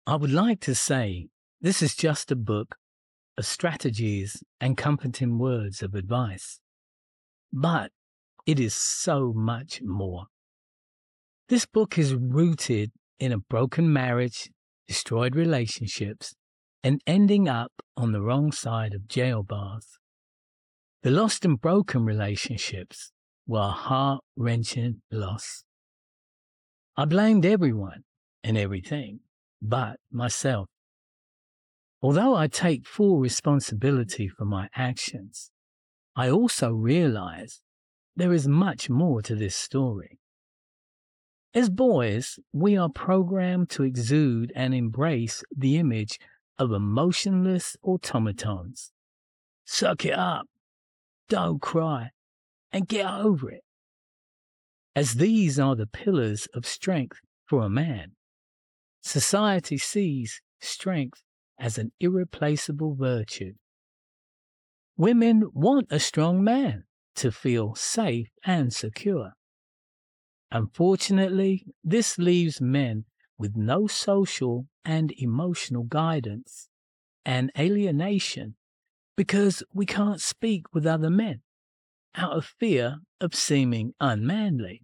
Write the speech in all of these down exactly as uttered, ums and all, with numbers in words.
I would like to say this is just a book of strategies and comforting words of advice, but it is so much more. This book is rooted in a broken marriage, destroyed relationships, and ending up on the wrong side of jail bars. The lost and broken relationships were a heart-wrenching loss. I blamed everyone and everything but myself. Although I take full responsibility for my actions, I also realize there is much more to this story. As boys, we are programmed to exude and embrace the image of emotionless automatons. Suck it up, don't cry, and get over it. As these are the pillars of strength for a man, society sees strength as an irreplaceable virtue. Women want a strong man to feel safe and secure. Unfortunately, this leaves men with no social and emotional guidance and alienation because we can't speak with other men out of fear of seeming unmanly.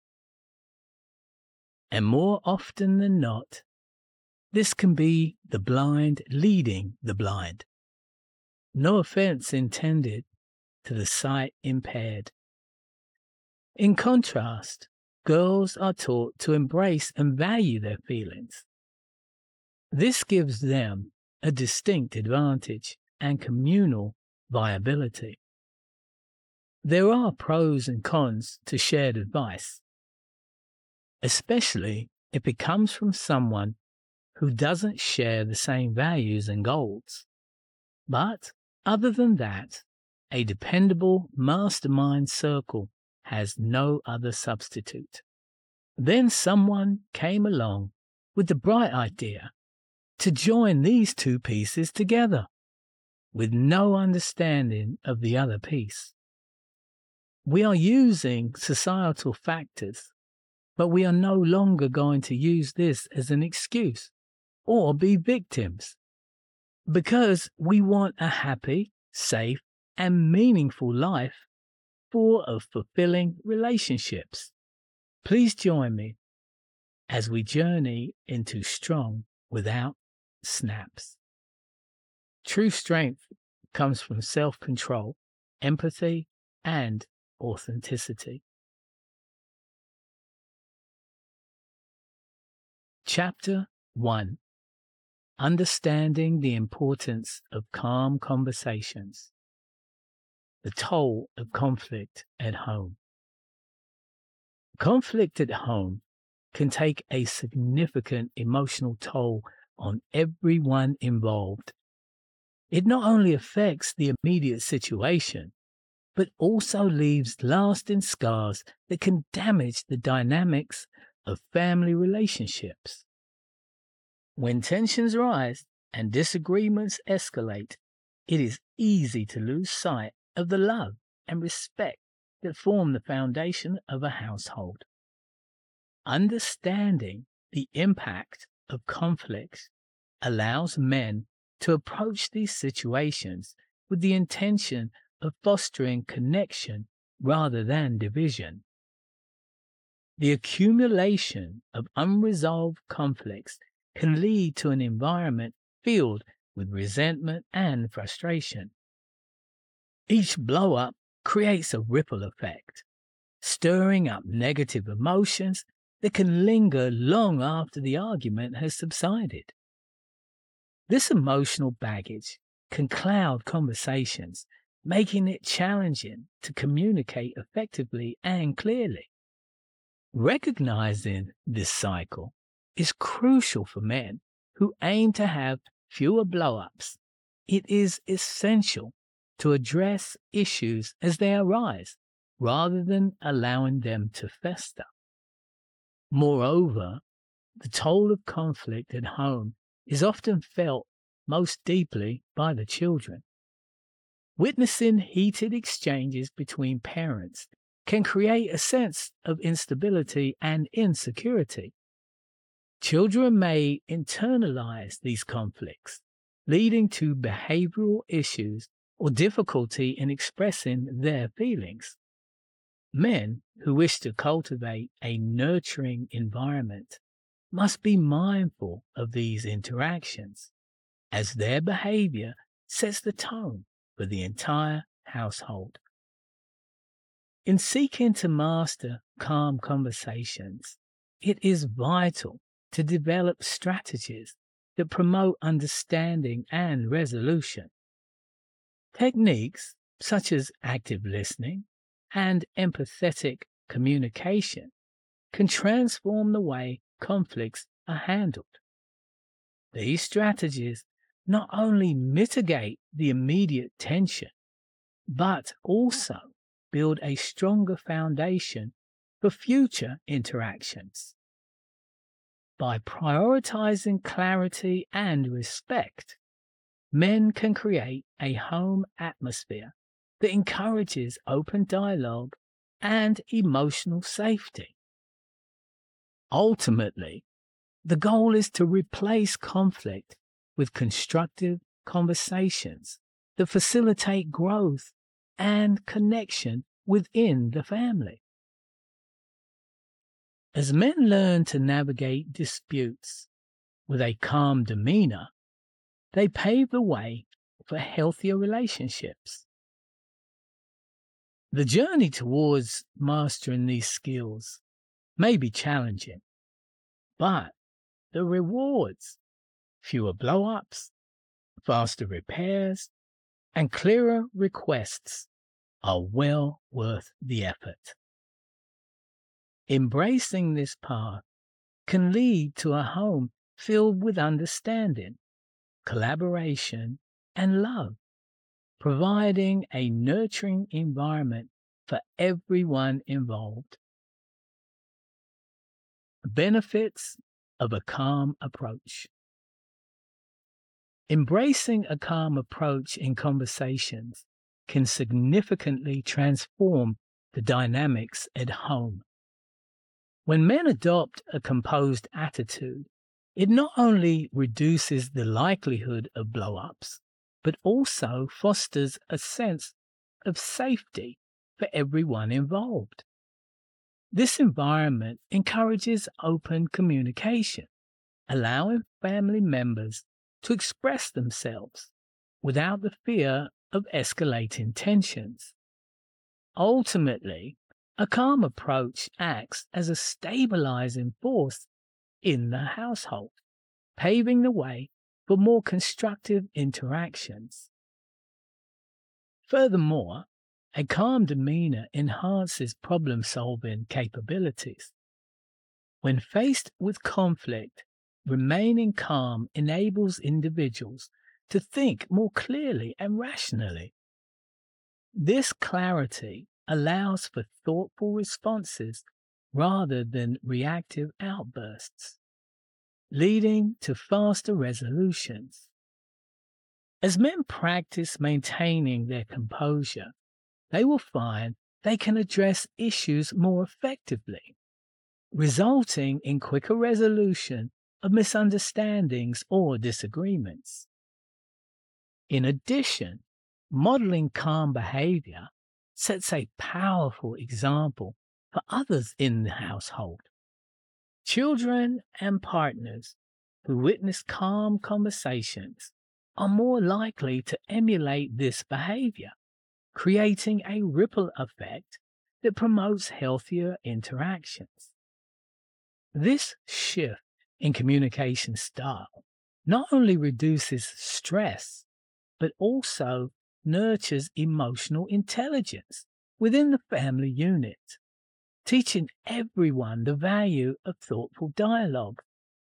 And more often than not, this can be the blind leading the blind. No offense intended to the sight impaired. In contrast, girls are taught to embrace and value their feelings. This gives them a distinct advantage and communal viability. There are pros and cons to shared advice, especially if it comes from someone who doesn't share the same values and goals. But other than that, a dependable mastermind circle has no other substitute. Then someone came along with the bright idea to join these two pieces together with no understanding of the other piece. We are using societal factors, but we are no longer going to use this as an excuse or be victims, because we want a happy, safe, and meaningful life full of fulfilling relationships. Please join me as we journey into Strong Without Snaps. True strength comes from self-control, empathy, and authenticity. Chapter one. Understanding the importance of calm conversations. The toll of conflict at home. Conflict at home can take a significant emotional toll on everyone involved. It not only affects the immediate situation, but also leaves lasting scars that can damage the dynamics of family relationships. When tensions rise and disagreements escalate, it is easy to lose sight of the love and respect that form the foundation of a household. Understanding the impact of conflicts allows men to approach these situations with the intention of fostering connection rather than division. The accumulation of unresolved conflicts can lead to an environment filled with resentment and frustration. Each blow-up creates a ripple effect, stirring up negative emotions that can linger long after the argument has subsided. This emotional baggage can cloud conversations, making it challenging to communicate effectively and clearly. Recognizing this cycle is crucial for men who aim to have fewer blow-ups. It is essential to address issues as they arise, rather than allowing them to fester. Moreover, the toll of conflict at home is often felt most deeply by the children. Witnessing heated exchanges between parents can create a sense of instability and insecurity. Children may internalize these conflicts, leading to behavioral issues or difficulty in expressing their feelings. Men who wish to cultivate a nurturing environment must be mindful of these interactions, as their behavior sets the tone for the entire household. In seeking to master calm conversations, it is vital to develop strategies that promote understanding and resolution. Techniques such as active listening and empathetic communication can transform the way conflicts are handled. These strategies not only mitigate the immediate tension, but also build a stronger foundation for future interactions. By prioritizing clarity and respect, men can create a home atmosphere that encourages open dialogue and emotional safety. Ultimately, the goal is to replace conflict with constructive conversations that facilitate growth and connection within the family. As men learn to navigate disputes with a calm demeanor, they pave the way for healthier relationships. The journey towards mastering these skills may be challenging, but the rewards, fewer blow-ups, faster repairs, and clearer requests are well worth the effort. Embracing this path can lead to a home filled with understanding, collaboration, and love, providing a nurturing environment for everyone involved. Benefits of a calm approach. Embracing a calm approach in conversations can significantly transform the dynamics at home. When men adopt a composed attitude, it not only reduces the likelihood of blow-ups, but also fosters a sense of safety for everyone involved. This environment encourages open communication, allowing family members to express themselves without the fear of escalating tensions. Ultimately, a calm approach acts as a stabilizing force in the household, paving the way for more constructive interactions. Furthermore, a calm demeanor enhances problem-solving capabilities. When faced with conflict, remaining calm enables individuals to think more clearly and rationally. This clarity allows for thoughtful responses rather than reactive outbursts, leading to faster resolutions. As men practice maintaining their composure, they will find they can address issues more effectively, resulting in quicker resolution of misunderstandings or disagreements. In addition, modeling calm behavior sets a powerful example for others in the household. Children and partners who witness calm conversations are more likely to emulate this behavior, creating a ripple effect that promotes healthier interactions. This shift in communication style not only reduces stress, but also nurtures emotional intelligence within the family unit, teaching everyone the value of thoughtful dialogue.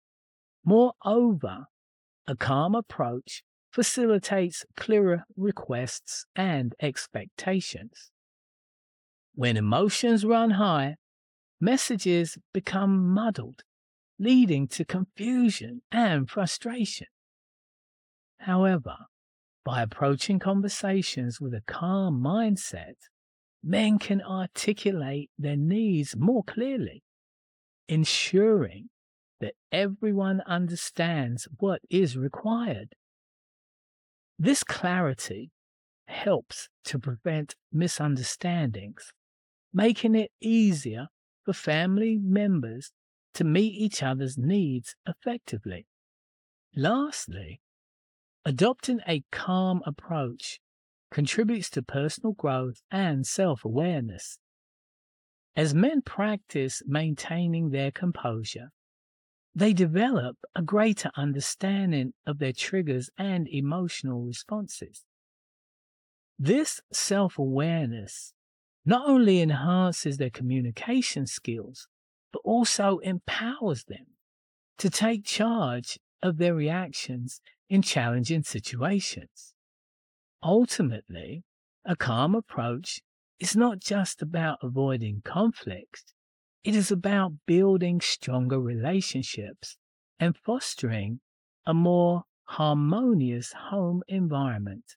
Moreover, a calm approach facilitates clearer requests and expectations. When emotions run high, messages become muddled, leading to confusion and frustration. However, by approaching conversations with a calm mindset, men can articulate their needs more clearly, ensuring that everyone understands what is required. This clarity helps to prevent misunderstandings, making it easier for family members to meet each other's needs effectively. Lastly, adopting a calm approach contributes to personal growth and self-awareness. As men practice maintaining their composure, they develop a greater understanding of their triggers and emotional responses. This self-awareness not only enhances their communication skills, but also empowers them to take charge of their reactions in challenging situations. Ultimately, a calm approach is not just about avoiding conflict, it is about building stronger relationships and fostering a more harmonious home environment.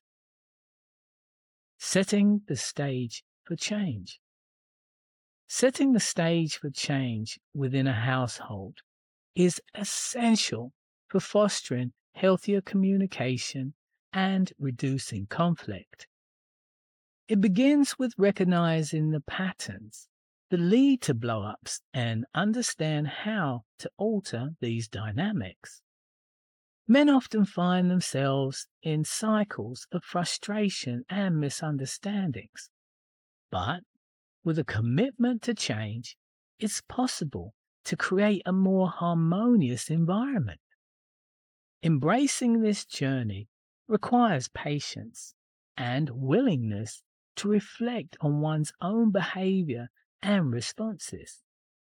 Setting the stage for change. Setting the stage for change within a household is essential for fostering healthier communication and reducing conflict. It begins with recognizing the patterns that lead to blow-ups and understand how to alter these dynamics. Men often find themselves in cycles of frustration and misunderstandings, but with a commitment to change, it's possible to create a more harmonious environment. Embracing this journey requires patience and willingness to reflect on one's own behavior and responses.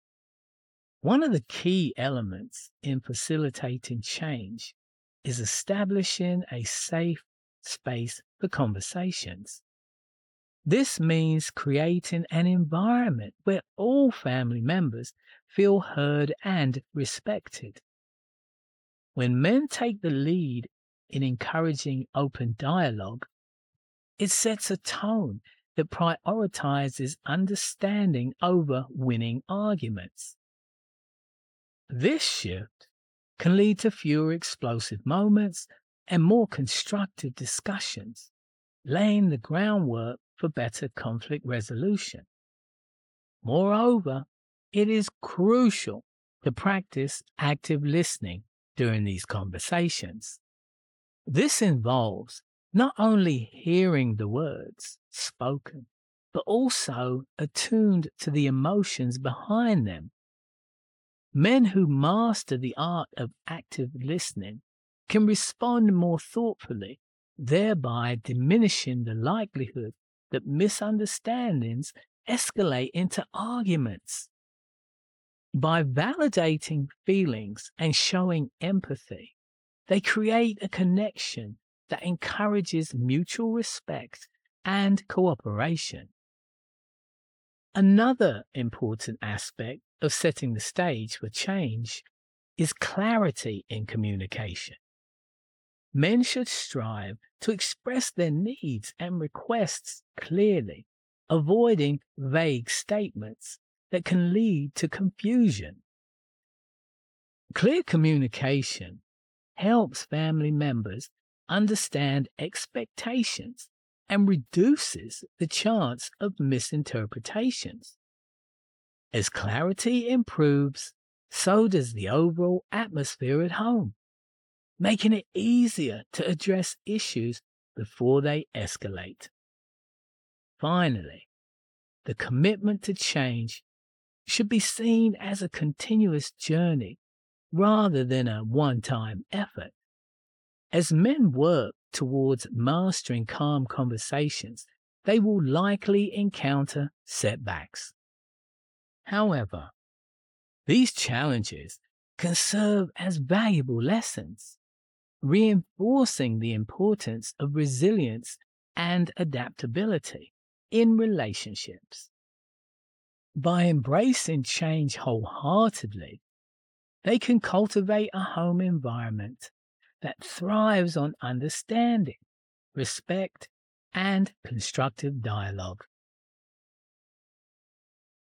One of the key elements in facilitating change is establishing a safe space for conversations. This means creating an environment where all family members feel heard and respected. When men take the lead in encouraging open dialogue, it sets a tone that prioritizes understanding over winning arguments. This shift can lead to fewer explosive moments and more constructive discussions, laying the groundwork for better conflict resolution. Moreover, it is crucial to practice active listening during these conversations. This involves not only hearing the words spoken, but also attuned to the emotions behind them. Men who master the art of active listening can respond more thoughtfully, thereby diminishing the likelihood that misunderstandings escalate into arguments. By validating feelings and showing empathy, they create a connection that encourages mutual respect and cooperation. Another important aspect of setting the stage for change is clarity in communication. Men should strive to express their needs and requests clearly, avoiding vague statements that can lead to confusion. Clear communication helps family members understand expectations and reduces the chance of misinterpretations. As clarity improves, so does the overall atmosphere at home, making it easier to address issues before they escalate. Finally, the commitment to change should be seen as a continuous journey rather than a one-time effort. As men work towards mastering calm conversations, they will likely encounter setbacks. However, these challenges can serve as valuable lessons, reinforcing the importance of resilience and adaptability in relationships. By embracing change wholeheartedly, they can cultivate a home environment that thrives on understanding, respect, and constructive dialogue.